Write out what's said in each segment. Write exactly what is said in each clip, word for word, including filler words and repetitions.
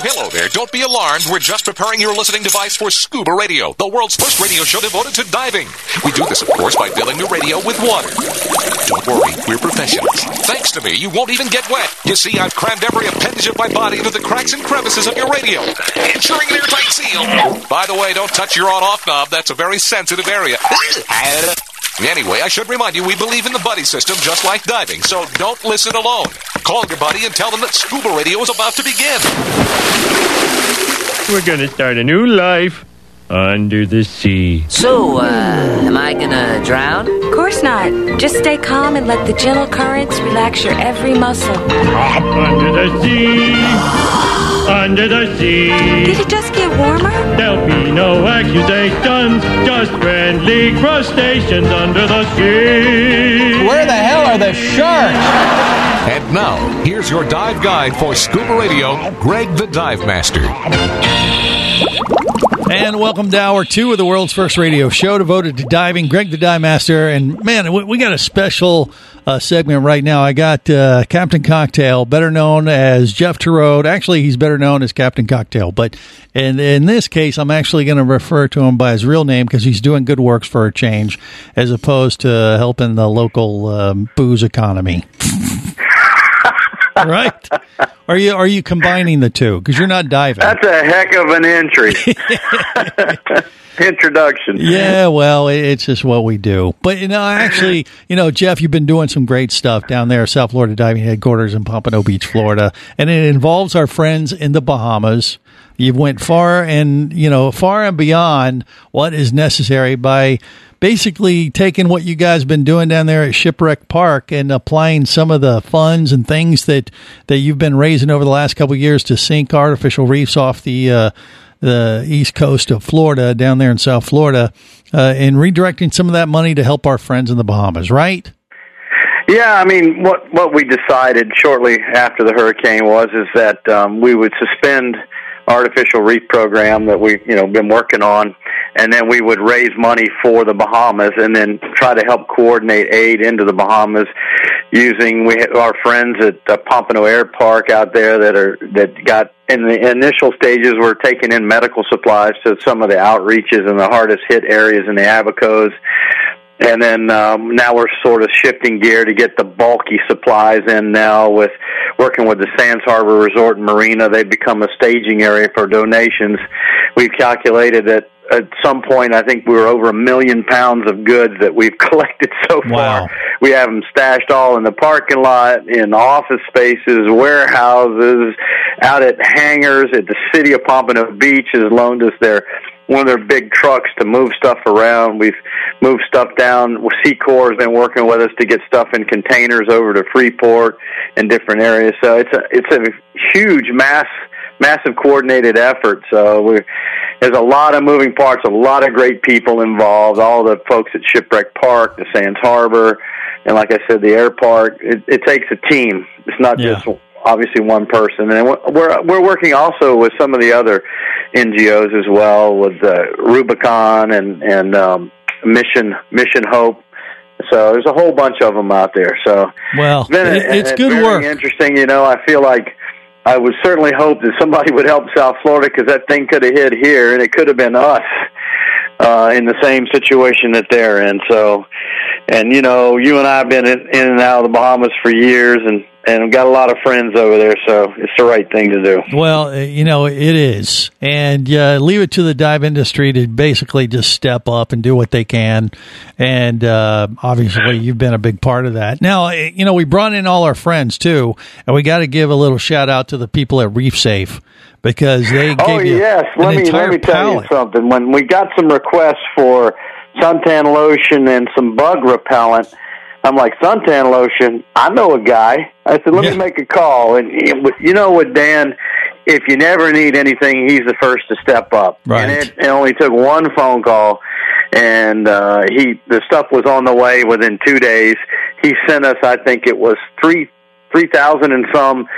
Hello there. Don't be alarmed. We're just preparing your listening device for Scuba Radio, the world's first radio show devoted to diving. We do this, of course, by filling the radio with water. Don't worry, we're professionals. Thanks to me, you won't even get wet. You see, I've crammed every appendage of my body into the cracks and crevices of your radio, ensuring an airtight seal. By the way, don't touch your on-off knob. That's a very sensitive area. Anyway, I should remind you, we believe in the buddy system just like diving, so don't listen alone. Call your buddy and tell them that Scuba Radio is about to begin. We're going to start a new life under the sea. So, uh, am I gonna drown? Of course not. Just stay calm and let the gentle currents relax your every muscle. Under the sea, under the sea. Did it just get warmer? There'll be no accusations, just friendly crustaceans under the sea. Where the hell are the sharks? And now, here's your dive guide for Scuba Radio, Greg the Dive Master. And welcome to hour two of the world's first radio show devoted to diving. Greg the Dive Master. And, man, we, we got a special uh, segment right now. I got uh, Captain Cocktail, better known as Jeff Terode. Actually, he's better known as Captain Cocktail. But in, in this case, I'm actually going to refer to him by his real name because he's doing good works for a change as opposed to helping the local um, booze economy. Right? Are you are you combining the two? Because you're not diving. That's a heck of an entry. Introduction. Yeah, well, it's just what we do. But, you know, actually, you know, Jeff, you've been doing some great stuff down there, South Florida Diving Headquarters in Pompano Beach, Florida. And it involves our friends in the Bahamas. You've went far and, you know, far and beyond what is necessary by basically taking what you guys have been doing down there at Shipwreck Park and applying some of the funds and things that, that you've been raising over the last couple of years to sink artificial reefs off the uh, the east coast of Florida, down there in South Florida, uh, and redirecting some of that money to help our friends in the Bahamas, right? Yeah, I mean, what what we decided shortly after the hurricane was is that um, we would suspend artificial reef program that we've you know been working on, and then we would raise money for the Bahamas and then try to help coordinate aid into the Bahamas using we our friends at uh, Pompano Air Park out there that are that got in the initial stages were taking in medical supplies to some of the outreaches and the hardest hit areas in the Abacos. And then um, now we're sort of shifting gear to get the bulky supplies in now with working with the Sands Harbor Resort and Marina. They've become a staging area for donations. We've calculated that at some point, I think we were over a million pounds of goods that we've collected so far. Wow. We have them stashed all in the parking lot, in office spaces, warehouses, out at hangars. At the city of Pompano Beach has loaned us their one of their big trucks to move stuff around. We've moved stuff down. Seacorps has been working with us to get stuff in containers over to Freeport and different areas. So it's a it's a huge, mass, massive coordinated effort. So we there's a lot of moving parts, a lot of great people involved. All the folks at Shipwreck Park, the Sands Harbor, and like I said, the air park. It, it takes a team. It's not Yeah. just obviously one person. And we're we're working also with some of the other N G Os as well, with uh, Rubicon and and um, Mission Mission Hope. So there's a whole bunch of them out there. So Well, it's, been a, it, it's a, good very work. interesting. You know, I feel like I would certainly hope that somebody would help South Florida because that thing could have hit here and it could have been us uh, in the same situation that they're in. So, and you know, you and I have been in, in and out of the Bahamas for years, and and I've got a lot of friends over there, so it's the right thing to do. Well, uh, you know, it is. And uh, leave it to the dive industry to basically just step up and do what they can. And uh, obviously, you've been a big part of that. Now, you know, we brought in all our friends, too, and we got to give a little shout-out to the people at Reef Safe because they oh, gave you yes. an Let me, entire let me tell pallet. you something. When we got some requests for suntan lotion and some bug repellent, I'm like, suntan lotion, I know a guy. I said, let Yeah. me make a call. And you know what, Dan, if you never need anything, he's the first to step up. Right. And it, it only took one phone call, and uh, he the stuff was on the way within two days. He sent us, I think it was three three thousand and some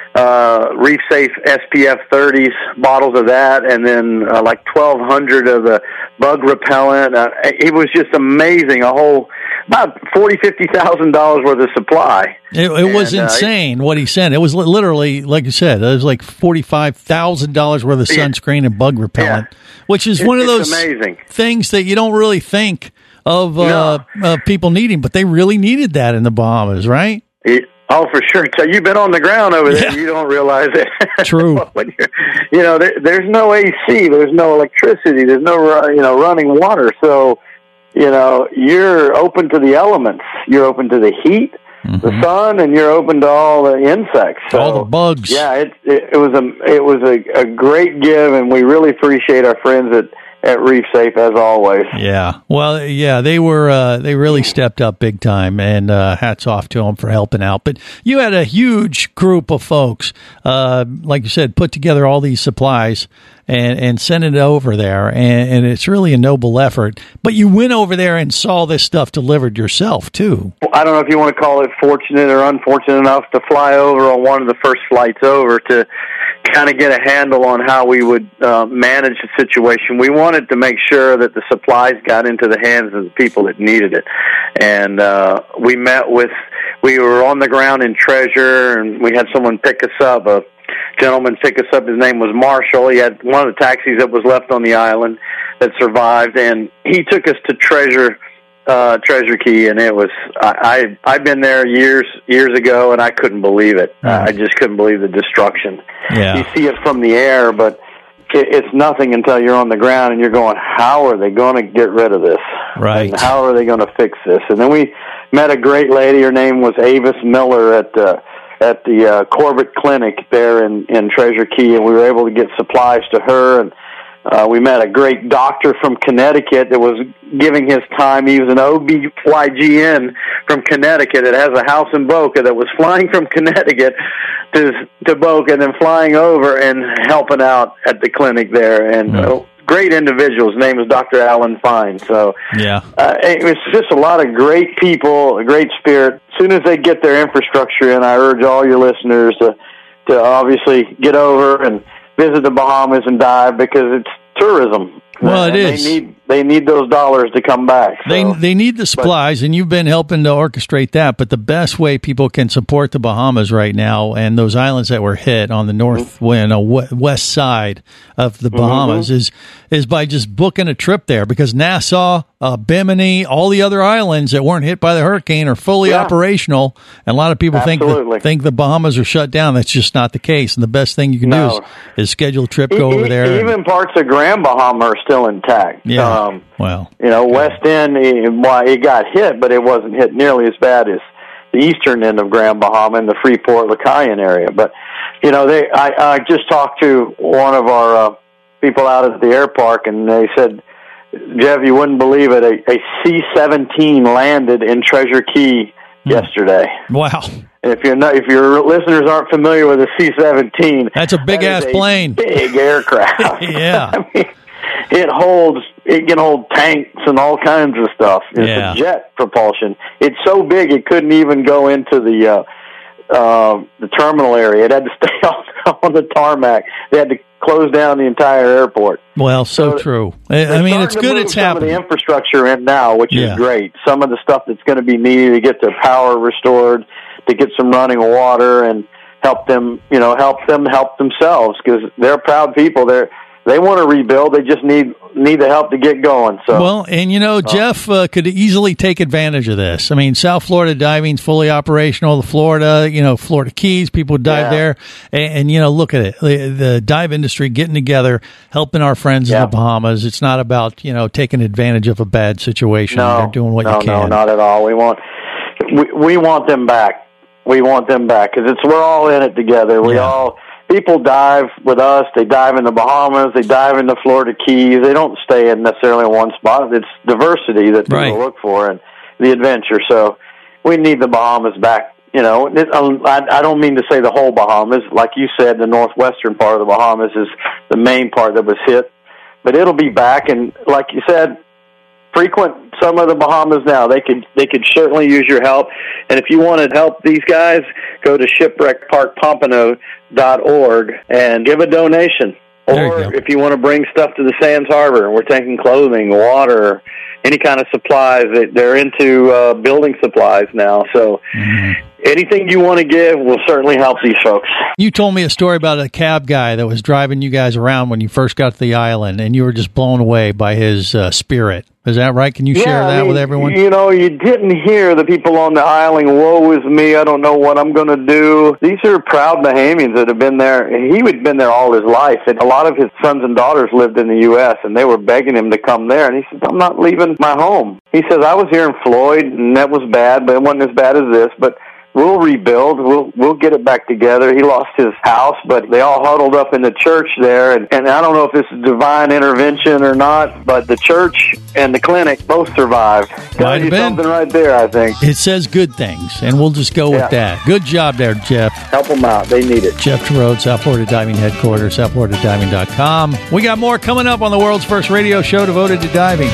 uh, Reef Safe S P F thirties bottles of that, and then uh, like twelve hundred of the bug repellent. Uh, it was just amazing. A whole about forty, fifty thousand dollars worth of supply. It, it was and, insane uh, what he sent. It was li- literally, like you said, it was like forty-five thousand dollars worth of sunscreen and bug repellent, yeah. which is it, one of those amazing. things that you don't really think of uh, no. uh, people needing, but they really needed that in the Bahamas, right? It, oh, for sure. So you've been on the ground over there. Yeah. You don't realize it. True. when you're, you know, there, there's no A C. There's no electricity. There's no, you know, running water. So, you know, you're open to the elements. You're open to the heat, mm-hmm. the sun, and you're open to all the insects. So, all the bugs. Yeah, it, it, it was a it was a, a great give, and we really appreciate our friends at, at Reef Safe as always. Yeah, well, yeah, they were uh, they really stepped up big time, and uh, hats off to them for helping out. But you had a huge group of folks, uh, like you said, put together all these supplies and and sent it over there, and, and it's really a noble effort. But you went over there and saw this stuff delivered yourself too. I don't know if you want to call it fortunate or unfortunate enough to fly over on one of the first flights over to kind of get a handle on how we would uh, manage the situation. We wanted to make sure that the supplies got into the hands of the people that needed it. And uh, we met with, we were on the ground in Treasure, and we had someone pick us up, a gentleman pick us up. His name was Marshall. He had one of the taxis that was left on the island that survived, and he took us to Treasure Uh, Treasure Key, and it was I, I I've been there years years ago, and I couldn't believe it. Mm. Uh, I just couldn't believe the destruction. Yeah. You see it from the air, but it, it's nothing until you're on the ground, and you're going, "How are they going to get rid of this? Right? And how are they going to fix this?" And then we met a great lady. Her name was Avis Miller at the at the uh, Corbett Clinic there in in Treasure Key, and we were able to get supplies to her. And Uh, we met a great doctor from Connecticut that was giving his time. He was an O B G Y N from Connecticut that has a house in Boca that was flying from Connecticut to to Boca and then flying over and helping out at the clinic there. And mm. uh, great individual. His name was Doctor Alan Fine. So yeah, uh, it was just a lot of great people, a great spirit. As soon as they get their infrastructure in, I urge all your listeners to, to obviously get over and visit the Bahamas and dive, because it's tourism. Well, it and is. They need they need those dollars to come back. So. They they need the supplies, but, and you've been helping to orchestrate that. But the best way people can support the Bahamas right now, and those islands that were hit on the north mm-hmm. uh, west side of the Bahamas, mm-hmm. is is by just booking a trip there, because Nassau, uh, Bimini, all the other islands that weren't hit by the hurricane are fully yeah. operational. And a lot of people think the, think the Bahamas are shut down. That's just not the case. And the best thing you can no. do is, is schedule a trip, go e- over there. Even and, parts of Grand Bahama are still intact. Yeah. Um, well, you know, West End, it, well, it got hit, but it wasn't hit nearly as bad as the eastern end of Grand Bahama and the Freeport, Lacayan area. But, you know, they, I, I just talked to one of our uh, people out at the air park, and they said, Jeff, you wouldn't believe it, a, a C seventeen landed in Treasure Key hmm. yesterday. Wow. And if you're not, if your listeners aren't familiar with a C seventeen, that's a big ass plane, big aircraft. yeah, I mean, it holds, it can hold tanks and all kinds of stuff. It's yeah. a jet propulsion. It's so big it couldn't even go into the uh, uh, the terminal area. It had to stay on, on the tarmac. They had to close down the entire airport. Well, so, so true. I mean, it's good it's some happening. Some of the infrastructure in now, which yeah. is great. Some of the stuff that's going to be needed to get their power restored, to get some running water, and help them, you know, help them help themselves, because they're proud people. They're they want to rebuild. They just need need the help to get going. So well, and you know, uh, Jeff uh, could easily take advantage of this. I mean, South Florida diving's fully operational. The Florida, you know, Florida Keys, people dive yeah. there, and, and you know, look at it, the, the dive industry getting together, helping our friends yeah. in the Bahamas. It's not about, you know, taking advantage of a bad situation. No, they're doing what no, you can. No, not at all. We want we we want them back. We want them back, because it's we're all in it together. We yeah. all. People dive with us. They dive in the Bahamas. They dive in the Florida Keys. They don't stay in necessarily in one spot. It's diversity that people right. look for, and the adventure. So we need the Bahamas back. You know, it, I, I don't mean to say the whole Bahamas. Like you said, the northwestern part of the Bahamas is the main part that was hit. But it'll be back, and like you said, frequent some of the Bahamas now. They could they could certainly use your help. And if you want to help these guys, go to shipwreck park pompano dot org and give a donation. Or if you want to bring stuff to the Sands Harbor, we're taking clothing, water, any kind of supplies. They're into uh, building supplies now. So mm-hmm. anything you want to give will certainly help these folks. You told me a story about a cab guy that was driving you guys around when you first got to the island, and you were just blown away by his uh, spirit. Is that right? Can you yeah, share that I mean, with everyone? You know, you didn't hear the people on the island, woe is me, I don't know what I'm going to do. These are proud Bahamians that have been there. He had been there all his life, and a lot of his sons and daughters lived in the U S, and they were begging him to come there, and he said, I'm not leaving my home. He says, I was here in Floyd, and that was bad, but it wasn't as bad as this, but we'll rebuild. We'll we'll get it back together. He lost his house, but they all huddled up in the church there. And, and I don't know if this is divine intervention or not, but the church and the clinic both survived. Might have been something right there, I think. It says good things, and we'll just go yeah. with that. Good job there, Jeff. Help them out. They need it. Jeff Terode, South Florida Diving Headquarters, south florida diving dot com. We got more coming up on the world's first radio show devoted to diving.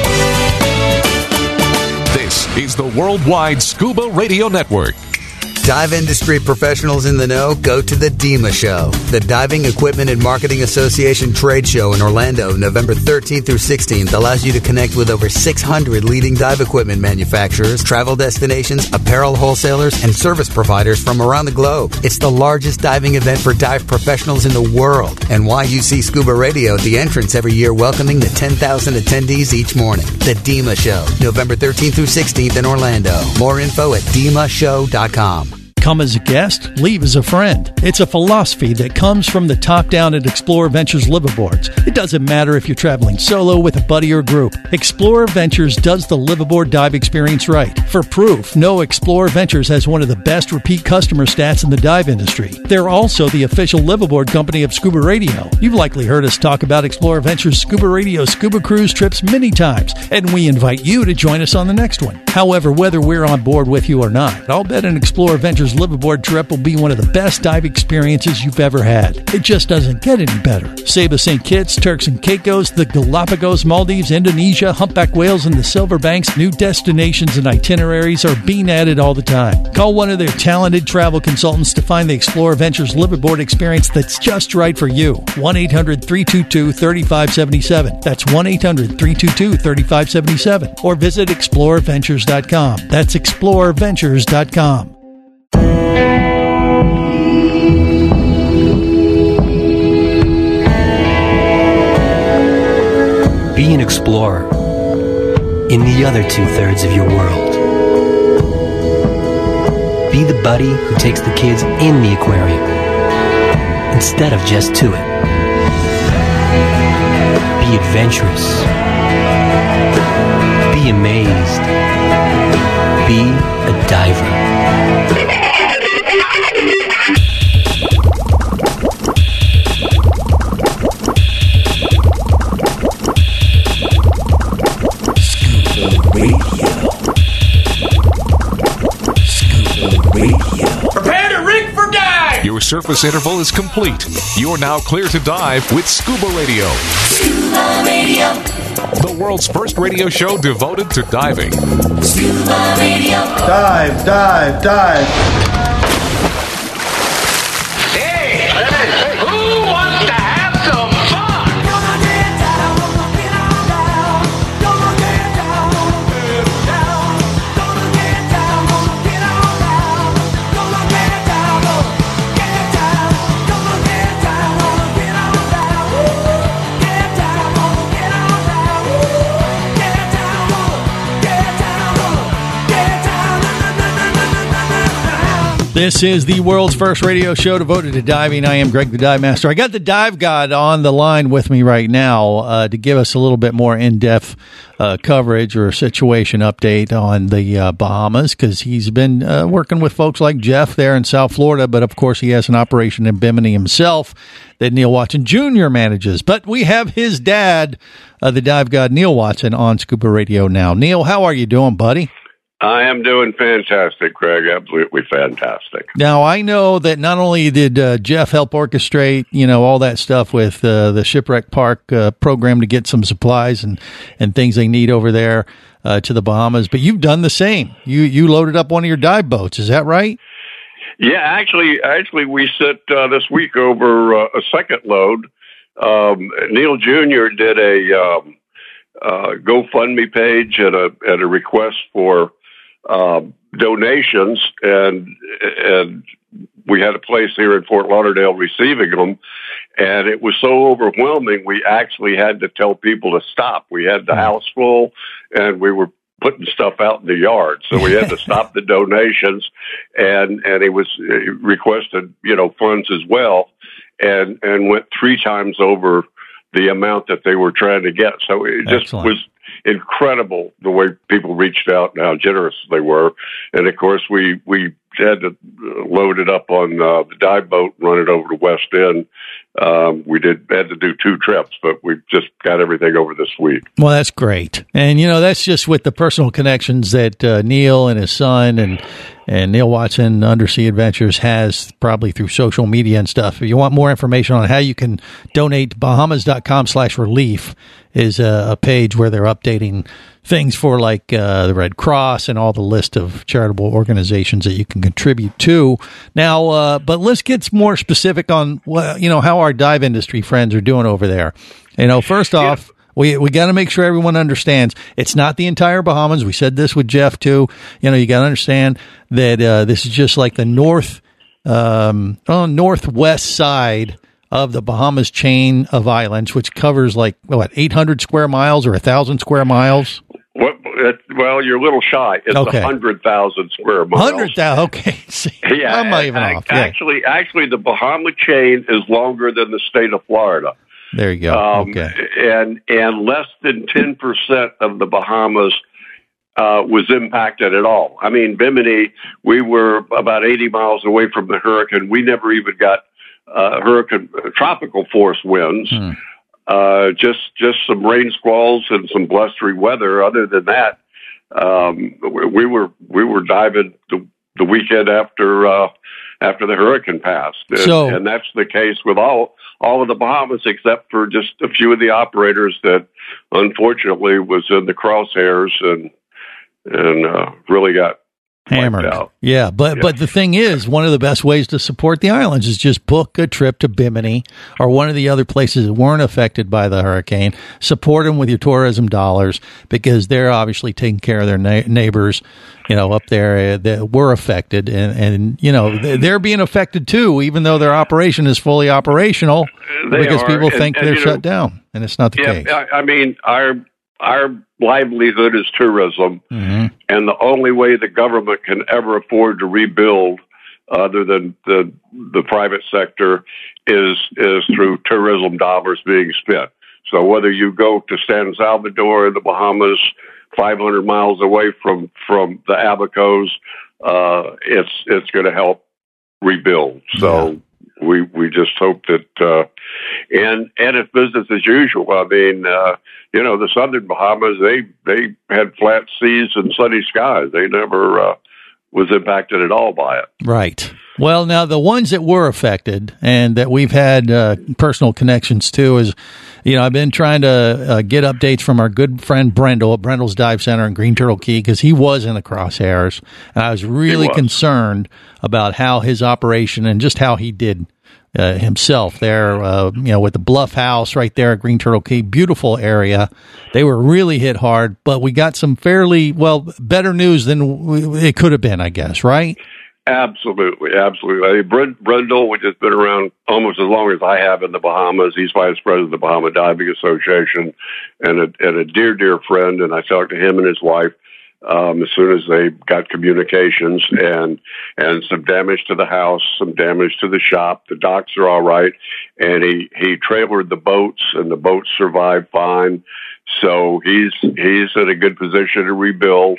This is the Worldwide Scuba Radio Network. Dive industry professionals in the know, go to the DEMA Show, the Diving Equipment and Marketing Association trade show in Orlando, November thirteenth through sixteenth, allows you to connect with over six hundred leading dive equipment manufacturers, travel destinations, apparel wholesalers, and service providers from around the globe. It's the largest diving event for dive professionals in the world, and Y U C Scuba Radio at the entrance every year, welcoming the ten thousand attendees each morning. The DEMA Show, November thirteenth through sixteenth in Orlando. More info at dema show dot com. Come as a guest, leave as a friend. It's a philosophy that comes from the top down at Explorer Ventures liveaboards. It doesn't matter if you're traveling solo, with a buddy, or group. Explorer Ventures does the liveaboard dive experience right. For proof, know Explorer Ventures has one of the best repeat customer stats in the dive industry. They're also the official liveaboard company of Scuba Radio. You've likely heard us talk about Explorer Ventures Scuba Radio scuba cruise trips many times, and we invite you to join us on the next one. However, whether we're on board with you or not, I'll bet an Explorer Ventures liveaboard trip will be one of the best dive experiences you've ever had. It just doesn't get any better. Saba Saint Kitts, Turks and Caicos, the Galapagos, Maldives, Indonesia, humpback whales, and the Silver Banks, new destinations and itineraries are being added all the time. Call one of their talented travel consultants to find the Explorer Ventures liveaboard experience that's just right for you. one eight hundred three two two three five seven seven. That's one eight hundred three two two three five seven seven. Or visit explorer ventures dot com. That's explorer ventures dot com. Be an explorer in the other two-thirds of your world. Be the buddy who takes the kids in the aquarium instead of just to it. Be adventurous. Be amazed. Be a diver. Your surface interval is complete. You're now clear to dive with Scuba Radio. Scuba Radio. The world's first radio show devoted to diving. Scuba Radio. Dive, dive, dive. Hey, hey, who wants to have some fun? Gonna get down, gonna get on down. Gonna get down, gonna get down. Gonna get down, gonna get on down. Gonna get down, gonna get down. Gonna get down, gonna get on down. Get down, gonna get on down. Get down, gonna get down, gonna get down. Na na na na na na na. This is the world's first radio show devoted to diving. I am Greg the Dive Master. I got the Dive God on the line with me right now uh, to give us a little bit more in-depth uh, coverage or situation update on the uh, Bahamas, because he's been uh, working with folks like Jeff there in South Florida, but of course he has an operation in Bimini himself that Neil Watson Junior manages. But we have his dad, uh, the Dive God Neil Watson, on Scuba Radio now. Neil, how are you doing, buddy? I am doing fantastic, Greg. Absolutely fantastic. Now, I know that not only did uh, Jeff help orchestrate, you know, all that stuff with uh, the Shipwreck Park uh, program to get some supplies and, and things they need over there uh, to the Bahamas, but you've done the same. You you loaded up one of your dive boats. Is that right? Yeah, actually, actually, we sent uh, this week over uh, a second load. Um, Neil Junior did a um, uh, GoFundMe page and a and a request for uh, donations, and and we had a place here in Fort Lauderdale receiving them, and it was so overwhelming we actually had to tell people to stop. We had the house full, and we were putting stuff out in the yard, so we had to stop the donations, and and he was he requested you know funds as well, and and went three times over the amount that they were trying to get. So it just Excellent. was incredible the way people reached out and how generous they were. And of course, we we had to load it up on uh, the dive boat and run it over to West End. Um, we did had to do two trips, but we just got everything over this week. Well, that's great. And, you know, that's just with the personal connections that uh, Neil and his son and and Neil Watson Undersea Adventures has probably through social media and stuff. If you want more information on how you can donate, Bahamas.com slash relief is a, a page where they're updating things for like uh, the Red Cross and all the list of charitable organizations that you can contribute to. Now, uh, but let's get more specific on, well, you know, how our dive industry friends are doing over there. You know, first off, we we got to make sure everyone understands it's not the entire Bahamas. We said this with Jeff too. You know, you got to understand that uh, this is just like the north, um, oh, northwest side of the Bahamas chain of islands, which covers like what eight hundred square miles or a thousand square miles. What, it, well, you're a little shy. It's Okay. a hundred thousand square miles. Hundred thousand. Okay, see, Yeah, I'm not even ac- off. Yeah. Actually, actually, the Bahama chain is longer than the state of Florida. There you go. Um, okay. and and less than ten percent of the Bahamas uh, was impacted at all. I mean, Bimini, we were about eighty miles away from the hurricane. We never even got uh, hurricane uh, tropical force winds. Hmm. Uh, just just some rain squalls and some blustery weather. Other than that, um, we, we were we were diving the, the weekend after uh, after the hurricane passed, and, So- and that's the case with all all of the Bahamas, except for just a few of the operators that unfortunately was in the crosshairs and and uh, really got Hammered. wiped out. Yeah, but Yeah. but the thing is, one of the best ways to support the islands is just book a trip to Bimini or one of the other places that weren't affected by the hurricane. Support them with your tourism dollars because they're obviously taking care of their na- neighbors, you know, up there uh, that were affected, and and you know they- they're being affected too, even though their operation is fully operational They because are, people and- think and, they're you know, shut down, and it's not the Yeah, case. I, I mean our our livelihood is tourism. Mhm. And the only way the government can ever afford to rebuild, other than the the private sector, is is through tourism dollars being spent. So whether you go to San Salvador in the Bahamas, five hundred miles away from from the Abacos, uh, it's it's going to help rebuild. So we we just hope that uh, and and it's business as usual. I mean. Uh, You know, the southern Bahamas, they, they had flat seas and sunny skies. They never uh, was impacted at all by it. Right. Well, now the ones that were affected and that we've had uh, personal connections to is, you know, I've been trying to uh, get updates from our good friend Brendel at Brendel's Dive Center in Green Turtle Key because he was in the crosshairs, and I was really was. concerned about how his operation and just how he did uh, himself there, uh, you know, with the Bluff House right there at Green Turtle Key. Beautiful area. They were really hit hard, but we got some fairly, well, better news than we, it could have been, I guess, right? Absolutely, absolutely. I mean, Brent Brendel, which has been around almost as long as I have in the Bahamas, he's vice president of the Bahama Diving Association and a, and a dear, dear friend. And I talked to him and his wife um, as soon as they got communications, and and some damage to the house, some damage to the shop. The docks are all right, and he he trailered the boats, and the boats survived fine. So he's he's in a good position to rebuild.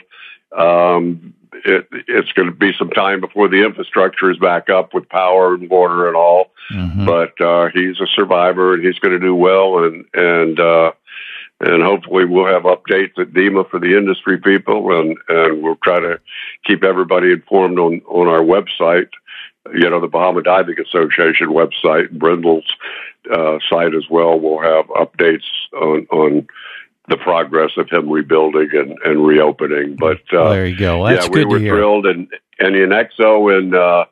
Um, it, it's going to be some time before the infrastructure is back up with power and water and all. Mm-hmm. But uh, he's a survivor, and he's going to do well, and and uh, and hopefully we'll have updates at DEMA for the industry people, and, and we'll try to keep everybody informed on, on our website, you know, the Bahama Diving Association website, Brendel's uh, site as well. We'll have updates on, on the progress of him rebuilding and, and reopening. But uh, There you go. That's yeah, we good to were hear. thrilled, and and in Exo in uh,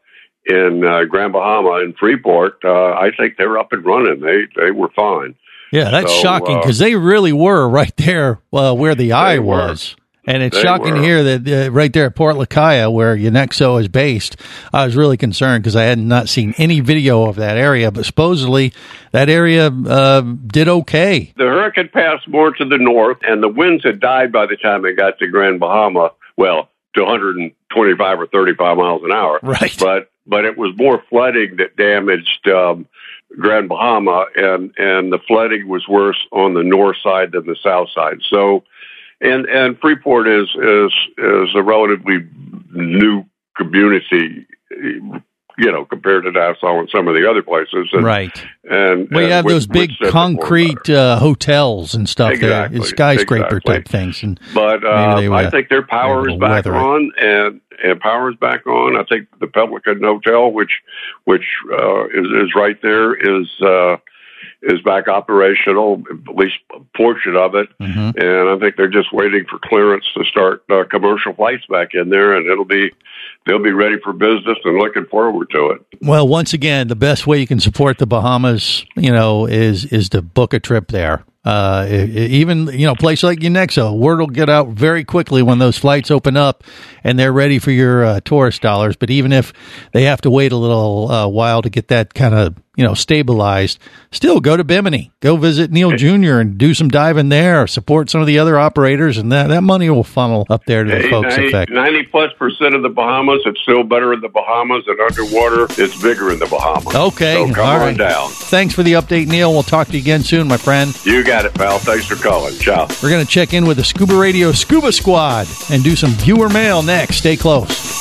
in uh, Grand Bahama and Freeport, uh, I think they're up and running. They they were fine. Yeah, that's So, shocking uh, because they really were right there uh, where the eye was. And it's They shocking to were. hear that uh, right there at Port Lacaya, where Unexo is based, I was really concerned because I had not seen any video of that area. But supposedly that area uh, did okay. The hurricane passed more to the north, and the winds had died by the time it got to Grand Bahama. Well, to one hundred twenty-five or thirty-five miles an hour. Right. But but it was more flooding that damaged um, Grand Bahama, and and the flooding was worse on the north side than the south side. So. And and Freeport is is is a relatively new community, you know, compared to Nassau and some of the other places. And, Right. And We and have which- those big which said concrete uh, hotels and stuff Exactly, there, skyscraper exactly. type things. And But maybe uh, they were- I think their power they is were back weathering. on, and and power is back on. I think the Pelican Hotel, which which uh, is is right there, is. Uh, is back operational, at least a portion of it. Mhm. And I think they're just waiting for clearance to start uh, commercial flights back in there, and it'll be they'll be ready for business and looking forward to it. Well, once again, the best way you can support the Bahamas, you know, is is to book a trip there. Uh, e- e- even, you know, a place like Unexo, word will get out very quickly when those flights open up and they're ready for your uh, tourist dollars. But even if they have to wait a little uh, while to get that kind of, you know, stabilized, still go to Bimini, go visit Neil Junior and do some diving there, support some of the other operators, and that, that money will funnel up there to the Hey, folks ninety, affected. ninety plus percent of the Bahamas, it's still better in the Bahamas, and underwater, it's bigger in the Bahamas. Okay. So come all on right. down. Thanks for the update, Neil. We'll talk to you again soon, my friend. You got it, pal. Thanks for calling. Ciao. We're going to check in with the Scuba Radio Scuba Squad and do some viewer mail next. Stay close.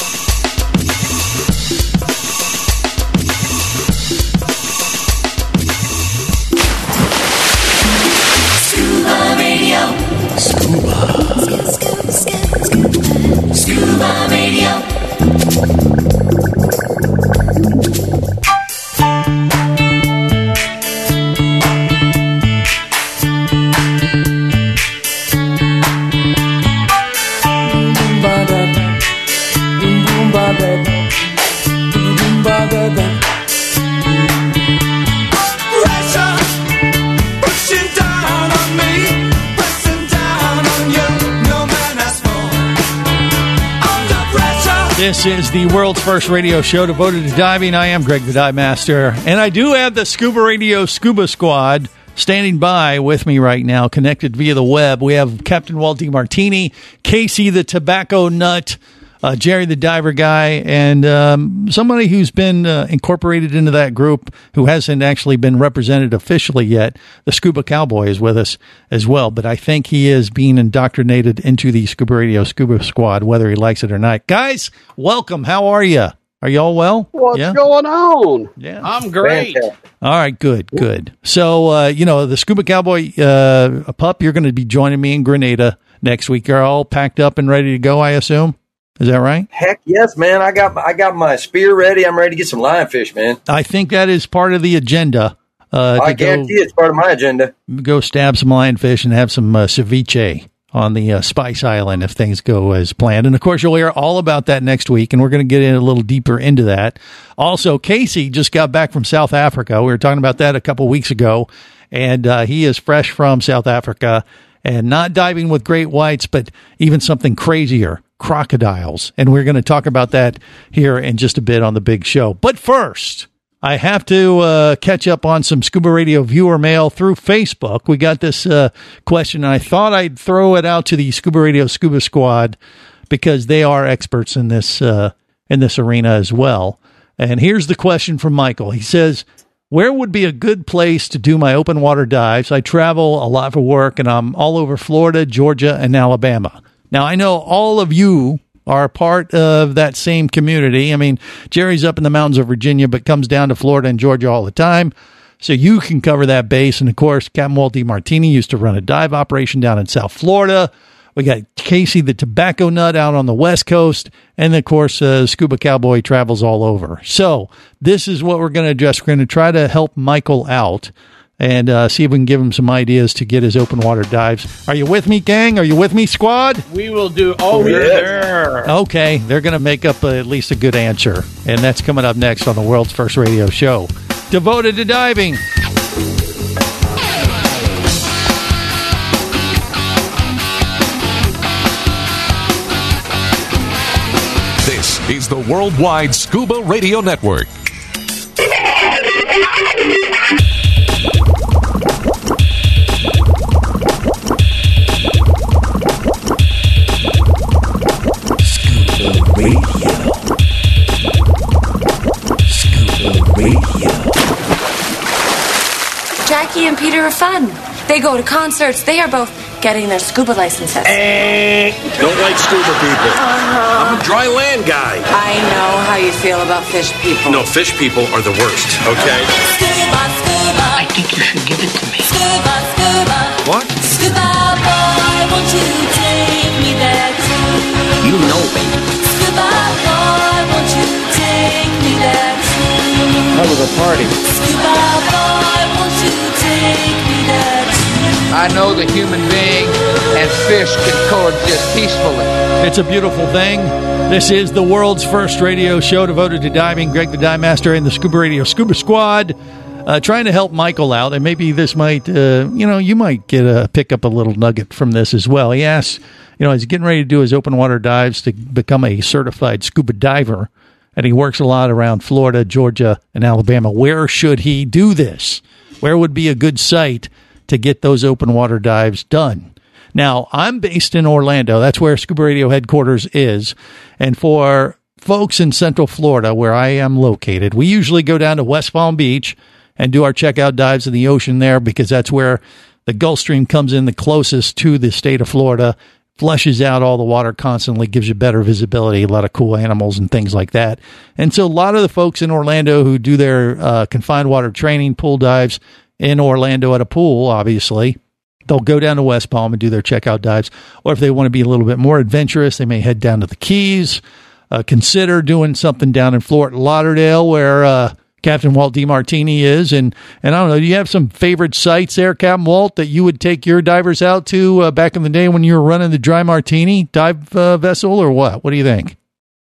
Scuba Radio. Scuba. Scuba Radio. Pressure pushing down on me, pressing down on you. No man has fallen under pressure. This is the world's first radio show devoted to diving. I am Greg the Dive Master, and I do have the Scuba Radio Scuba Squad standing by with me right now, connected via the web. We have Captain Walt DiMartini, Casey the Tobacco Nut, uh, Jerry the Diver Guy, and um, somebody who's been uh, incorporated into that group who hasn't actually been represented officially yet. The Scuba Cowboy is with us as well, but I think he is being indoctrinated into the Scuba Radio Scuba Squad, whether he likes it or not. Guys, welcome. How are you? Are you all well? What's Yeah? going on? Yeah. I'm great. All right, good, good. So, uh, you know, the Scuba Cowboy, uh, a pup, you're going to be joining me in Grenada next week. You're all packed up and ready to go, I assume. Is that right? Heck yes, man. I got I got my spear ready. I'm ready to get some lionfish, man. I think that is part of the agenda. Uh, I to go, guarantee it's part of my agenda. go stab some lionfish and have some uh, ceviche on the uh, Spice Island if things go as planned. And of course, you'll hear all about that next week, and we're going to get in a little deeper into that. Also, Casey just got back from South Africa. We were talking about that a couple weeks ago, and uh, he is fresh from South Africa and not diving with great whites, but even something crazier, crocodiles. And we're going to talk about that here in just a bit on the big show. But first, I have to uh, catch up on some Scuba Radio viewer mail through Facebook. We got this uh, question, and I thought I'd throw it out to the Scuba Radio Scuba Squad because they are experts in this uh, in this arena as well. And here's the question from Michael. He says, where would be a good place to do my open water dives? I travel a lot for work, and I'm all over Florida, Georgia, and Alabama. Now, I know all of you are part of that same community. I mean, Jerry's up in the mountains of Virginia, but comes down to Florida and Georgia all the time. So you can cover that base. And, of course, Captain Walt DiMartini used to run a dive operation down in South Florida. We got Casey the Tobacco Nut out on the West Coast. And, of course, uh, Scuba Cowboy travels all over. So this is what we're going to address. We're going to try to help Michael out and uh, see if we can give him some ideas to get his open water dives. Are you with me, gang? Are you with me, squad? We will do. Oh, we're there. Okay, they're going to make up uh, at least a good answer. And that's coming up next on the world's first radio show devoted to diving. This is the Worldwide Scuba Radio Network. Jackie and Peter are fun. They go to concerts. They are both getting their scuba licenses. Eh, don't like scuba people. Uh-huh. I'm a dry land guy. I know how you feel about fish people. No, fish people are the worst, okay? Scuba, scuba. I think you should give it to me. Scuba, scuba. What? Scuba boy, won't you take me there too? You know me. Scuba boy, won't you take me there too? That was a party. Scuba boy, won't you take me there too? I know the human being and fish can coexist peacefully. It's a beautiful thing. This is the world's first radio show devoted to diving. Greg the Dive Master and the Scuba Radio Scuba Squad uh, trying to help Michael out. And maybe this might, uh, you know, you might get a pick up a little nugget from this as well. He asks, you know, he's getting ready to do his open water dives to become a certified scuba diver. And he works a lot around Florida, Georgia, and Alabama. Where should he do this? Where would be a good site to get those open water dives done? Now, I'm based in Orlando. That's where Scuba Radio headquarters is. And for folks in Central Florida, where I am located, we usually go down to West Palm Beach and do our checkout dives in the ocean there because that's where the Gulf Stream comes in the closest to the state of Florida, flushes out all the water constantly, gives you better visibility, a lot of cool animals and things like that. And so a lot of the folks in Orlando who do their uh, confined water training pool dives in Orlando at a pool, obviously, they'll go down to West Palm and do their checkout dives. Or if they want to be a little bit more adventurous, they may head down to the Keys, uh, consider doing something down in Fort Lauderdale where uh, Captain Walt DeMartini is. And, and I don't know, do you have some favorite sites there, Captain Walt, that you would take your divers out to uh, back in the day when you were running the Dry Martini dive uh, vessel, or what? What do you think?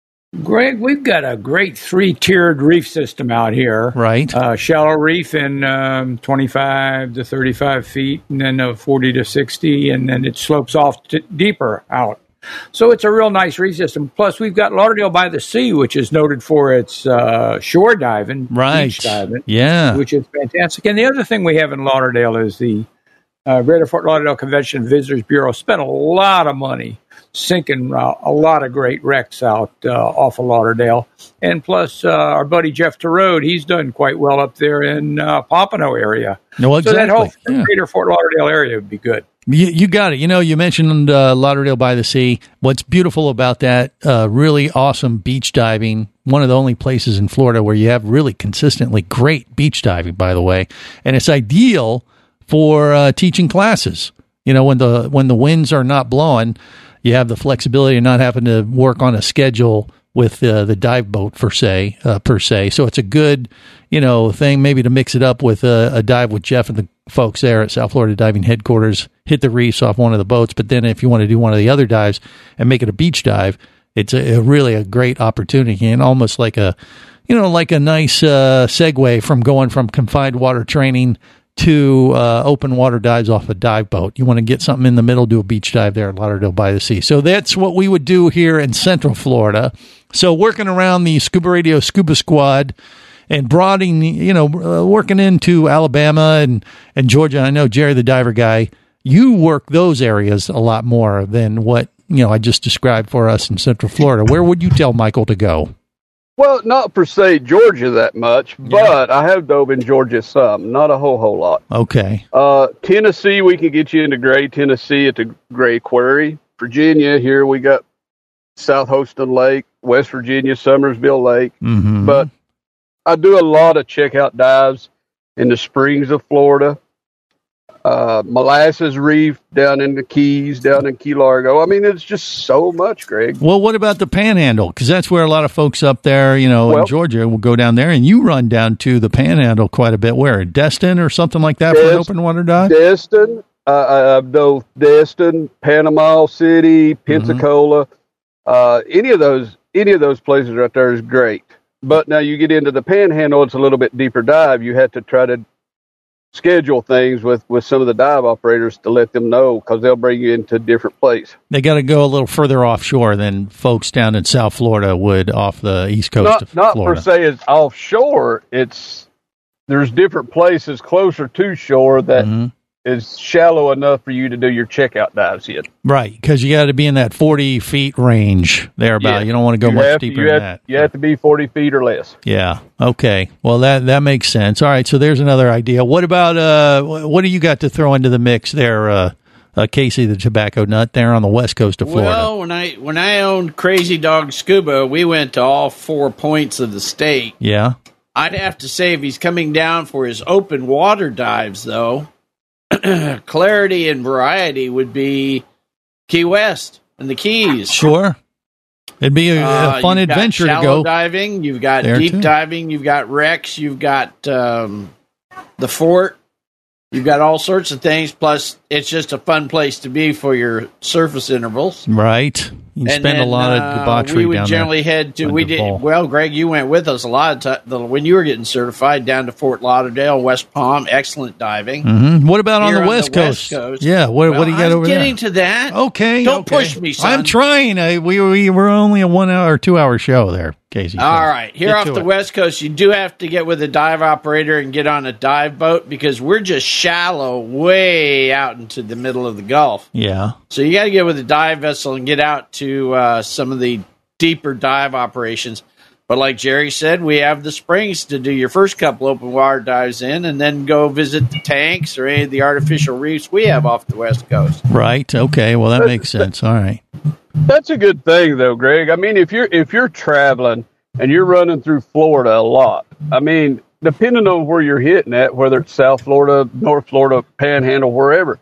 Greg, we've got a great three-tiered reef system out here. Right. Uh, shallow reef in um, twenty-five to thirty-five feet, and then uh, forty to sixty, and then it slopes off t- deeper out. So it's a real nice reef system. Plus, we've got Lauderdale by the Sea, which is noted for its uh, shore diving, right. beach diving, yeah, which is fantastic. And the other thing we have in Lauderdale is the uh, Greater Fort Lauderdale Convention and Visitors Bureau spent a lot of money sinking uh, a lot of great wrecks out uh, off of Lauderdale. And plus, uh, our buddy Jeff Terode, he's done quite well up there in uh, Pompano area. No, exactly. So that whole yeah. Greater Fort Lauderdale area would be good. You, you got it. You know, you mentioned uh, Lauderdale by the Sea. What's beautiful about that, uh, really awesome beach diving. One of the only places in Florida where you have really consistently great beach diving, by the way. And it's ideal for uh, teaching classes. You know, when the when the winds are not blowing, you have the flexibility of not having to work on a schedule with uh, the dive boat per se, uh, per se. So it's a good, you know, thing maybe to mix it up with a, a dive with Jeff and the folks there at South Florida Diving Headquarters, hit the reefs off one of the boats. But then if you want to do one of the other dives and make it a beach dive, it's a, a really a great opportunity and almost like a, you know, like a nice uh, segue from going from confined water training to uh, open water dives off a dive boat. You want to get something in the middle, do a beach dive there at Lauderdale by the Sea. So that's what we would do here in Central Florida. So working around the Scuba Radio Scuba Squad and broadening, you know, uh, working into Alabama and, and Georgia. I know Jerry the Diver Guy, you work those areas a lot more than what, you know, I just described for us in Central Florida. Where would you tell Michael to go? Well, not per se Georgia that much, but yeah. I have dove in Georgia some, not a whole, whole lot. Okay. Uh, Tennessee, we can get you into Gray, Tennessee at the Gray Quarry. Virginia, here we got South Holston Lake, West Virginia, Summersville Lake. Mm-hmm. But I do a lot of checkout dives in the springs of Florida. uh, Molasses Reef down in the Keys, down in Key Largo. I mean, it's just so much, Greg. Well, what about the Panhandle? Because that's where a lot of folks up there, you know, Well- in Georgia will go down there, and you run down to the Panhandle quite a bit. Where, Destin or something like that for an Des- open water dive? Destin, uh, uh, no, Destin, Panama City, Pensacola, uh, any of those, any of those places right there is great. But now you get into the Panhandle, it's a little bit deeper dive. You have to try to schedule things with, with some of the dive operators to let them know, because they'll bring you into a different place. They got to go a little further offshore than folks down in South Florida would off the east coast Not, of not Florida. per se it's offshore. It's there's different places closer to shore that Mm-hmm. is shallow enough for you to do your checkout dives in. Right, because you got to be in that forty feet range thereabout. Yeah. You don't want to go You much have to- deeper you than have, that. You have to be forty feet or less. Yeah. Okay. Well, that that makes sense. All right. So there's another idea. What about uh, wh- what do you got to throw into the mix there, uh, uh, Casey, the tobacco nut there on the west coast of Florida? Well, when I when I owned Crazy Dog Scuba, we went to all four points of the state. Yeah. I'd have to say if he's coming down for his open water dives, though, clarity and variety would be Key West and the Keys. Sure. It'd be a, Uh, a fun you've got adventure to shallow go. diving. You've got there, deep too. diving. You've got wrecks. You've got um, the fort. You've got all sorts of things. Plus, it's just a fun place to be for your surface intervals. Right. You can And spend a then, lot uh, of debauchery We would down generally there. head to. We did Wonderful. well, Greg. You went with us a lot of time when you were getting certified down to Fort Lauderdale, West Palm. Excellent diving. hmm What about on Here the, on west, the West coast? Coast. Yeah. What, Well, what do you got I'm over there? getting to that. Okay. Don't okay. push me, son. I'm trying. I, we, we were only a one hour, two hour show there, Casey. So All right, here get off to the it. West Coast, you do have to get with a dive operator and get on a dive boat because we're just shallow, way out into the middle of the Gulf. Yeah. So you got to get with a dive vessel and get out to uh, some of the deeper dive operations. But like Jerry said, we have the springs to do your first couple open water dives in, and then go visit the tanks or any of the artificial reefs we have off the West Coast. Right. Okay. Well, that makes sense. All right. That's a good thing, though, Greg. I mean, if you're if you're traveling and you're running through Florida a lot, I mean, depending on where you're hitting at, whether it's South Florida, North Florida, Panhandle, wherever,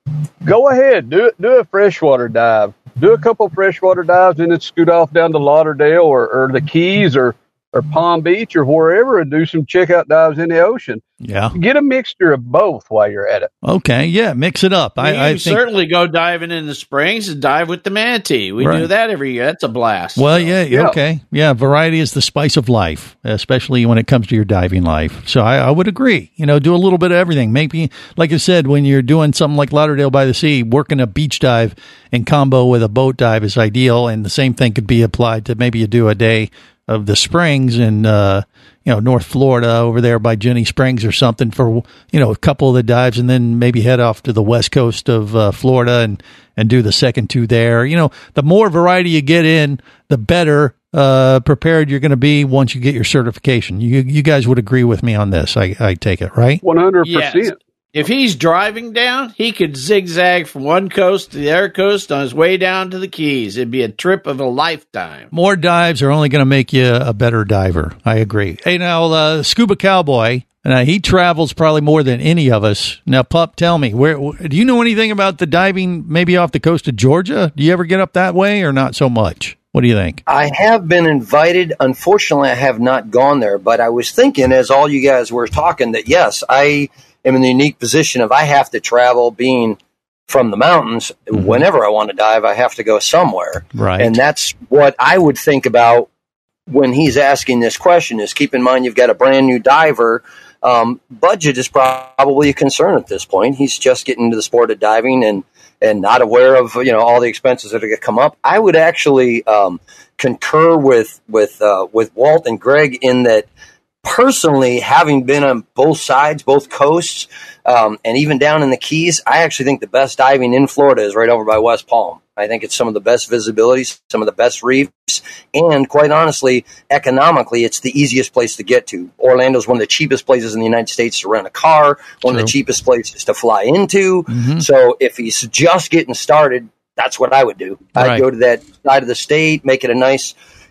go ahead, do it. Do a freshwater dive. Do a couple of freshwater dives, and then scoot off down to Lauderdale or, or the Keys or or Palm Beach or wherever, and do some checkout dives in the ocean. Yeah. Get a mixture of both while you're at it. Okay. Yeah. Mix it up. You I, can I think. certainly go diving in the springs and dive with the manatee. We Right. do that every year. That's a blast. Well, So, yeah, yeah. okay. Yeah, variety is the spice of life, especially when it comes to your diving life. So I, I would agree. You know, do a little bit of everything. Maybe, like I said, when you're doing something like Lauderdale by the Sea, working a beach dive in combo with a boat dive is ideal. And the same thing could be applied to maybe you do a day of the springs in, uh, you know, North Florida over there by Jenny Springs or something for, you know, a couple of the dives, and then maybe head off to the west coast of uh, Florida and, and do the second two there. You know, the more variety you get in, the better uh, prepared you're going to be once you get your certification. You you guys would agree with me on this, I, I take it, right? one hundred Yes. percent. If he's driving down, he could zigzag from one coast to the other coast on his way down to the Keys. It'd be a trip of a lifetime. More dives are only going to make you a better diver. I agree. Hey, now, uh, Scuba Cowboy, and he travels probably more than any of us. Now, Pup, tell me, where do you know anything about the diving maybe off the coast of Georgia? Do you ever get up that way or not so much? What do you think? I have been invited. Unfortunately, I have not gone there, but I was thinking as all you guys were talking that, yes, I am in the unique position of I have to travel being from the mountains. Mm-hmm. Whenever I want to dive, I have to go somewhere. Right. And that's what I would think about when he's asking this question is keep in mind you've got a brand new diver. Um, budget is probably a concern at this point. He's just getting into the sport of diving and, and not aware of, you know, all the expenses that are going to come up. I would actually um, concur with, with, uh, with Walt and Greg in that personally, having been on both sides, both coasts, um, and even down in the Keys, I actually think the best diving in Florida is right over by West Palm. I think it's some of the best visibility, some of the best reefs, and quite honestly, economically, it's the easiest place to get to. Orlando is one of the cheapest places in the United States to rent a car, one True. of the cheapest places to fly into. Mm-hmm. So if he's just getting started, that's what I would do. Right. I'd go to that side of the state, make it a nice,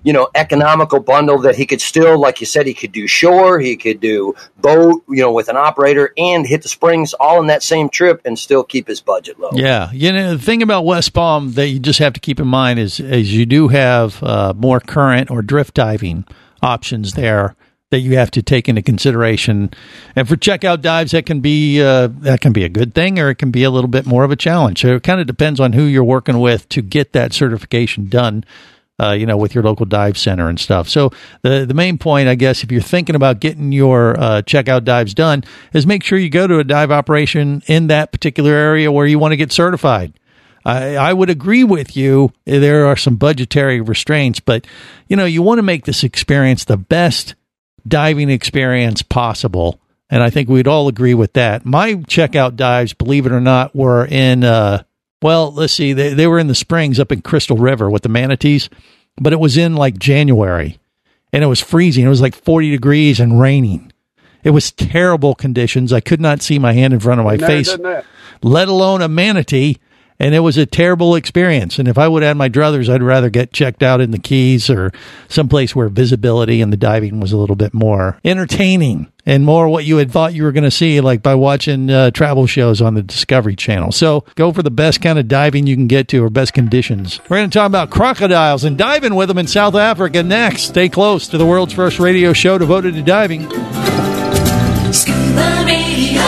you know, economical bundle that he could still, like you said, he could do shore, he could do boat, you know, with an operator and hit the springs all in that same trip and still keep his budget low. Yeah. You know, the thing about West Palm that you just have to keep in mind is, is you do have uh, more current or drift diving options there that you have to take into consideration. And for checkout dives, that can be uh, that can be a good thing, or it can be a little bit more of a challenge. So it kind of depends on who you're working with to get that certification done, uh, you know, with your local dive center and stuff. So the the main point, I guess, if you're thinking about getting your uh, checkout dives done, is make sure you go to a dive operation in that particular area where you want to get certified. I, I would agree with you. There are some budgetary restraints, but, you know, you want to make this experience the best diving experience possible, and I think we'd all agree with that. My checkout dives, believe it or not, were in uh well let's see they, they were in the springs up in Crystal River with the manatees, but it was in like January and it was freezing. It was like forty degrees and raining. It was terrible conditions. I could not see my hand in front of my Never face, done that. let alone a manatee. And it was a terrible experience. And if I would have had my druthers, I'd rather get checked out in the Keys or someplace where visibility and the diving was a little bit more entertaining and more what you had thought you were going to see, like by watching uh, travel shows on the Discovery Channel. So go for the best kind of diving you can get to, or best conditions. We're going to talk about crocodiles and diving with them in South Africa next. Stay close to the world's first radio show devoted to diving. Scuba Radio.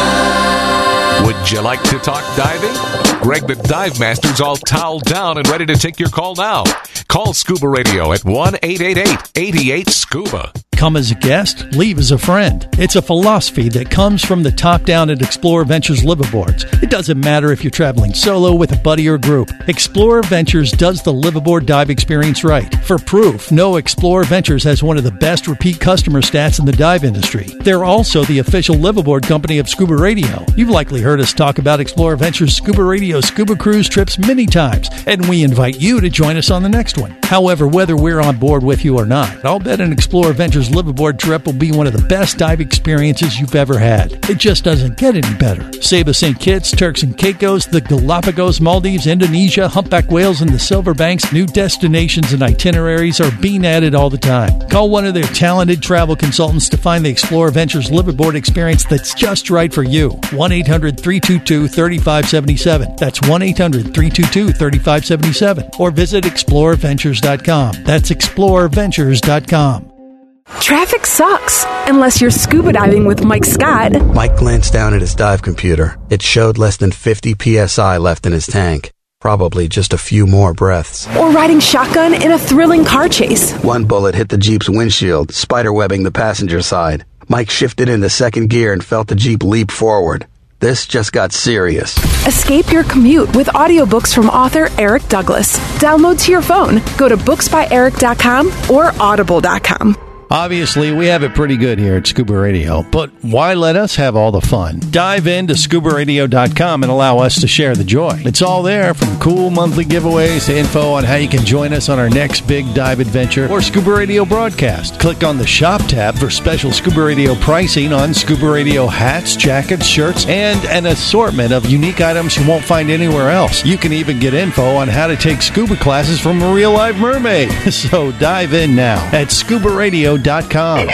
Would you like to talk diving? Greg the Dive Master's all toweled down and ready to take your call now. Call Scuba Radio at one eight eight eight, eight eight, SCUBA. Come as a guest, leave as a friend. It's a philosophy that comes from the top down at Explorer Ventures liveaboards. It doesn't matter if you're traveling solo, with a buddy, or group. Explorer Ventures does the liveaboard dive experience right. For proof, know Explorer Ventures has one of the best repeat customer stats in the dive industry. They're also the official liveaboard company of Scuba Radio. You've likely heard us talk about Explorer Ventures Scuba Radio scuba cruise trips many times, and we invite you to join us on the next one. However, whether we're on board with you or not, I'll bet an Explorer Ventures liveaboard trip will be one of the best dive experiences you've ever had. It just doesn't get any better. Saba Saint Kitts, Turks and Caicos, the Galapagos, Maldives, Indonesia, humpback whales, and the Silver Banks, new destinations and itineraries are being added all the time. Call one of their talented travel consultants to find the Explorer Ventures liveaboard experience that's just right for you. one eight hundred, three two two, three five seven seven. That's one eight hundred, three two two, three five seven seven. Or visit explorer ventures dot com. That's explorer ventures dot com. Traffic sucks, unless you're scuba diving with Mike Scott. Mike glanced down at his dive computer. It showed less than fifty P S I left in his tank. Probably just a few more breaths. Or riding shotgun in a thrilling car chase. One bullet hit the Jeep's windshield, spiderwebbing the passenger side. Mike shifted into second gear and felt the Jeep leap forward. This just got serious. Escape your commute with audiobooks from author Eric Douglas. Download to your phone. Go to books by eric dot com or audible dot com. Obviously, we have it pretty good here at Scuba Radio, but why let us have all the fun? Dive into scuba radio dot com and allow us to share the joy. It's all there, from cool monthly giveaways to info on how you can join us on our next big dive adventure or Scuba Radio broadcast. Click on the Shop tab for special Scuba Radio pricing on Scuba Radio hats, jackets, shirts, and an assortment of unique items you won't find anywhere else. You can even get info on how to take scuba classes from a real live mermaid. So dive in now at scuba radio dot com.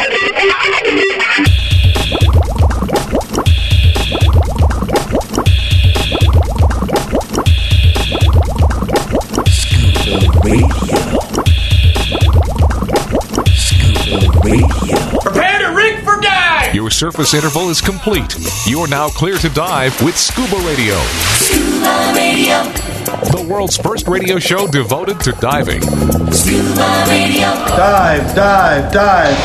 Scuba Radio. Scuba Radio. Prepare to rig for dive! Your surface interval is complete. You're now clear to dive with Scuba Radio. Scuba Radio. The world's first radio show devoted to diving. Scuba Radio. Dive, dive, dive.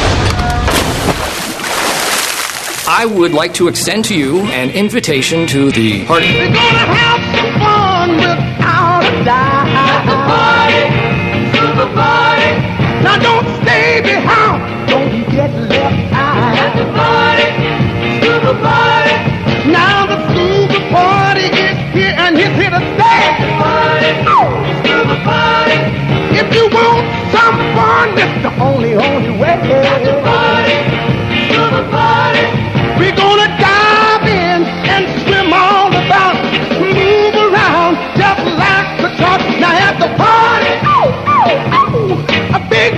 I would like to extend to you an invitation to the party. We're gonna have some fun without a dive. At the party, scuba party. Now don't stay behind, don't get left out. At the party, scuba party. Now the scuba party is here and it's here to stay. At the party, scuba party. If you want some fun, it's the only, only way. At the party, scuba party. We're gonna dive in and swim all about, move around just like the top. Now at the party, oh, oh, oh, a big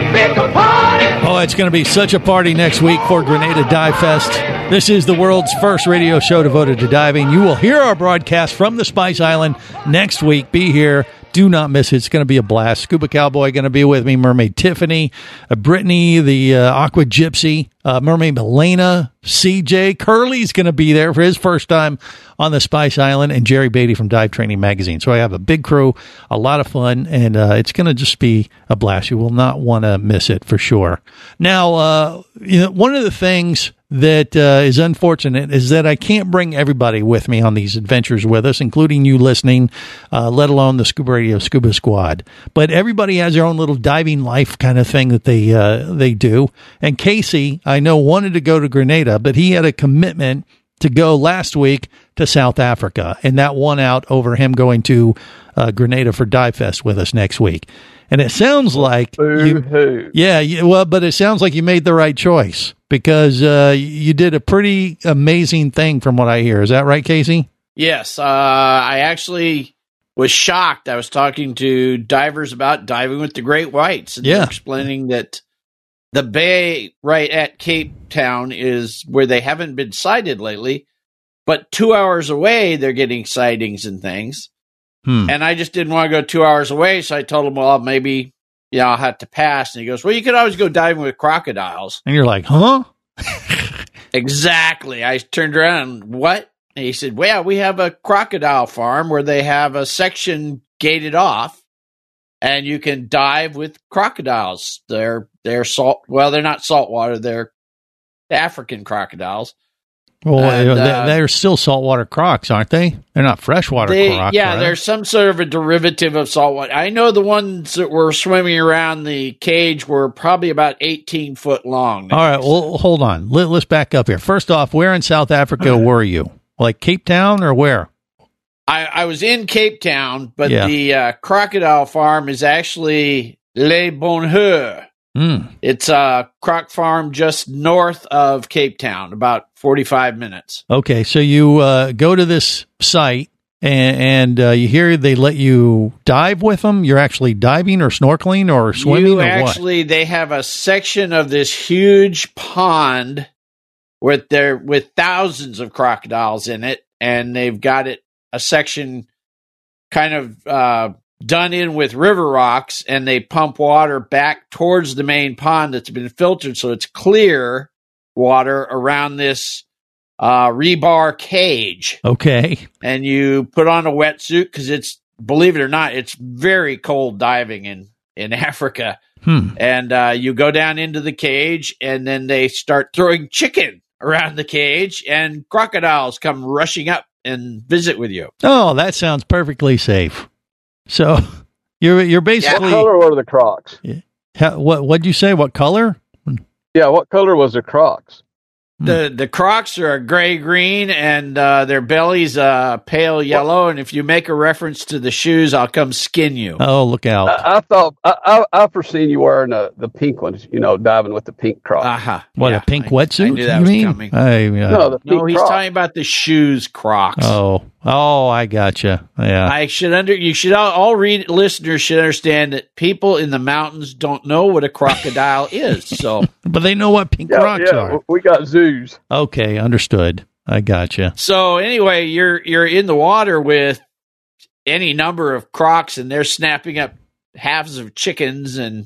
going to be such a party next week for Grenada Dive Fest. This is the world's first radio show devoted to diving. You will hear our broadcast from the Spice Island next week. Be here. Do not miss it. It's going to be a blast. Scuba Cowboy going to be with me. Mermaid Tiffany, uh, Brittany, the uh, Aqua Gypsy, uh, Mermaid Milena, C J. Curly's going to be there for his first time on the Spice Island, and Jerry Beatty from Dive Training Magazine. So I have a big crew, a lot of fun, and uh, it's going to just be a blast. You will not want to miss it for sure. Now, uh, you know, one of the things that uh, is unfortunate is that I can't bring everybody with me on these adventures with us, including you listening, uh, let alone the Scuba Radio Scuba Squad. But everybody has their own little diving life kind of thing that they uh, they do. And Casey, I know, wanted to go to Grenada, but he had a commitment to go last week to South Africa, and that won out over him going to uh, Grenada for Dive Fest with us next week. And it sounds like, you, yeah, you, well, but it sounds like you made the right choice because uh, you did a pretty amazing thing from what I hear. Is that right, Casey? Yes. Uh, I actually was shocked. I was talking to divers about diving with the great whites, and yeah. they're explaining that the bay right at Cape Town is where they haven't been sighted lately, but two hours away, they're getting sightings and things. Hmm. And I just didn't want to go two hours away, so I told him, well, maybe, yeah, I'll have to pass. And he goes, well, you could always go diving with crocodiles. And you're like, huh? Exactly. I turned around and, what? And he said, well, yeah, we have a crocodile farm where they have a section gated off, and you can dive with crocodiles. They're, they're salt, well, they're not saltwater, they're African crocodiles. Well, and, uh, they're still saltwater crocs, aren't they? They're not freshwater they, crocs. Yeah, right? they're some sort of a derivative of saltwater. I know the ones that were swimming around the cage were probably about eighteen foot long. All right, well, hold on. Let, let's back up here. First off, where in South Africa were you? Like Cape Town or where? I, I was in Cape Town, but Yeah. the uh, crocodile farm is actually Le Bonheur. Mm. It's a croc farm just north of Cape Town, about forty-five minutes. Okay, so you uh, go to this site, and, and uh, you hear they let you dive with them. You're actually diving or snorkeling or swimming You or actually, they have a section of this huge pond with their with thousands of crocodiles in it, and they've got it a section kind of uh, done in with river rocks, and they pump water back towards the main pond that's been filtered, so it's clear water around this uh, rebar cage. what? Okay. And you put on a wetsuit because it's, believe it or not, it's very cold diving in, in Africa. Hmm. And uh, you go down into the cage, and then they start throwing chicken around the cage, and crocodiles come rushing up and visit with you. Oh, that sounds perfectly safe. So you're you're basically What color were the Crocs? Ha, what what'd you say? What color? Yeah, what color was the Crocs? The the Crocs are a gray green, and uh, their belly's uh, pale yellow. And if you make a reference to the shoes, I'll come skin you. Oh, look out! I, I thought I, I I foreseen you wearing the, the pink ones. You know, diving with the pink Crocs. Uh-huh. What, a pink wetsuit? I knew that you was mean? coming. I, uh, No, the pink No, he's Crocs. talking about the shoes Crocs. oh, oh, I gotcha. Yeah. I should under you should all, all read listeners should understand that people in the mountains don't know what a crocodile is. So, But they know what pink Yeah, rocks yeah, are. we got zoos. Okay, understood. I gotcha. so anyway, you're you're in the water with any number of crocs, and they're snapping up halves of chickens, and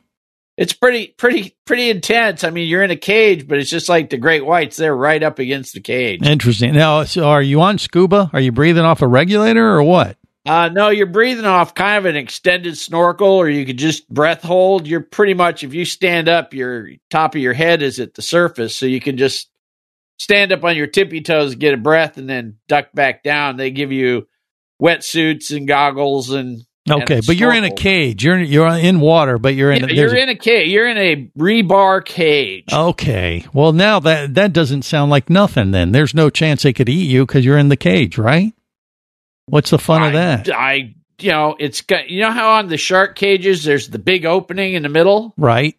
it's pretty pretty pretty intense. I mean, you're in a cage, but it's just like the great whites; they're right up against the cage. Interesting. Now, so are you on scuba? Are you breathing off a regulator or what? Uh, no, you're breathing off kind of an extended snorkel, or you could just breath hold. You're pretty much, if you stand up, your top of your head is at the surface, so you can just stand up on your tippy toes, get a breath, and then duck back down. They give you wetsuits and goggles and Okay, and but you're in a snorkel. cage. You're you're in water, but you're in. Yeah, a, you're there's in a cage. You're in a rebar cage. a- Okay. Well, now that that doesn't sound like nothing. Then there's no chance they could eat you because you're in the cage, right? What's the fun of that? I, you know, it's got, you know how on the shark cages there's the big opening in the middle? Right.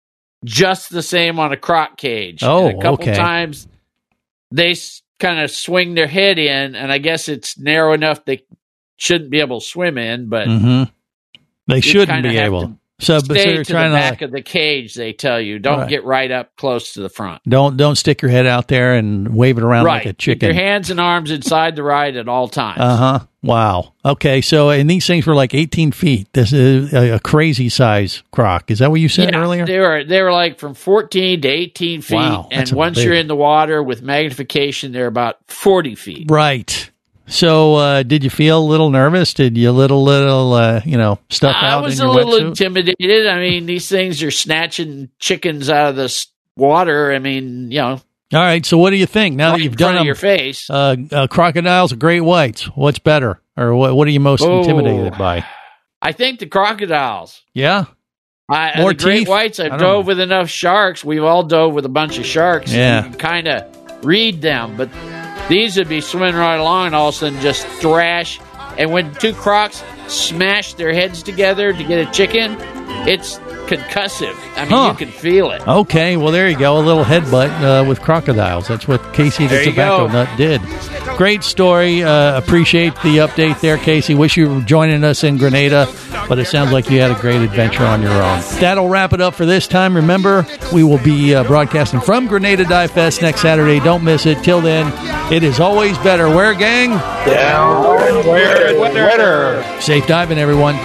Just the same on a croc cage. Oh, And a couple okay. times they kind of swing their head in, and I guess it's narrow enough they shouldn't be able to swim in, but Mm-hmm. They you shouldn't kinda be have able. to- So, but so Stay you're to trying the to back like, of the cage, they tell you. Don't Right. get right up close to the front. don't don't stick your head out there and wave it around right. like a Keep chicken. your hands and arms inside the ride at all times. Uh huh. Wow. Okay. So, and these things were like eighteen feet. This is a, a crazy size croc. Is that what you said yeah, earlier? They were they were like from fourteen to eighteen feet, Wow, and that's a once big- you're in the water with magnification, they're about forty feet. Right. So, uh, did you feel a little nervous? Did you little little uh, you know stuff I out was in a your little wetsuit? intimidated. I mean, these things are snatching chickens out of the s- water. I mean, you know, All right. So, what do you think now right that you've in done front of them? your face. Uh, uh, crocodiles or great whites? What's better, or what? What are you most Oh. intimidated by? I think the crocodiles. Yeah. I, More the great teeth? whites. I I've don't dove know. with enough sharks. We've all dove with a bunch of sharks. Yeah. You can kind of read them, but these would be swimming right along and all of a sudden just thrash. And when two crocs smash their heads together to get a chicken, it's concussive. I mean, Huh. you can feel it. Okay, well, there you go. A little headbutt uh, with crocodiles. That's what Casey the There you Tobacco go. Nut did. Great story. Uh, appreciate the update there, Casey. Wish you were joining us in Grenada, but it sounds like you had a great adventure on your own. That'll wrap it up for this time. Remember, we will be uh, broadcasting from Grenada Dive Fest next Saturday. Don't miss it. Till then, it is always better. Where, gang? Down where it's wetter. Safe diving, everyone.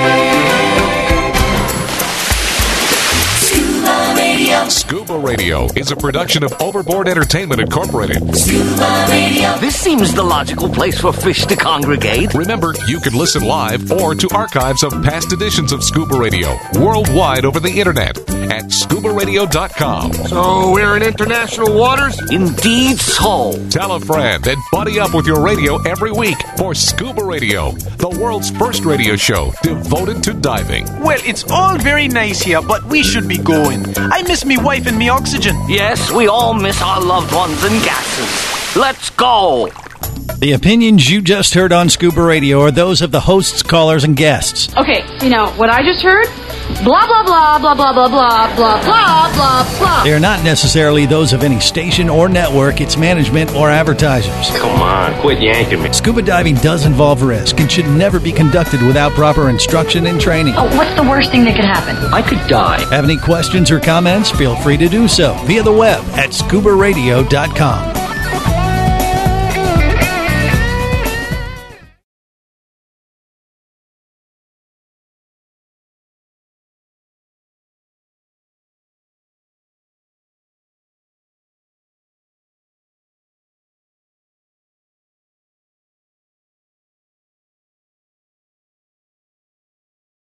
Scuba Radio is a production of Overboard Entertainment Incorporated. This seems the logical place for fish to congregate. Remember, you can listen live or to archives of past editions of Scuba Radio worldwide over the internet at scuba radio dot com. So we're in international waters? Indeed so. Tell a friend and buddy up with your radio every week for Scuba Radio, the world's first radio show devoted to diving. Well, it's all very nice here, but we should be going. I miss me wife and me oxygen. Yes, we all miss our loved ones and gases. Let's go. The opinions you just heard on Scuba Radio are those of the hosts, callers, and guests. Okay, you know, what I just heard? Blah, blah, blah, blah, blah, blah, blah, blah, blah, blah, blah. They are not necessarily those of any station or network, its management, or advertisers. Come on, quit yanking me. Scuba diving does involve risk and should never be conducted without proper instruction and training. Oh, what's the worst thing that could happen? I could die. Have any questions or comments? Feel free to do so via the web at scuba radio dot com.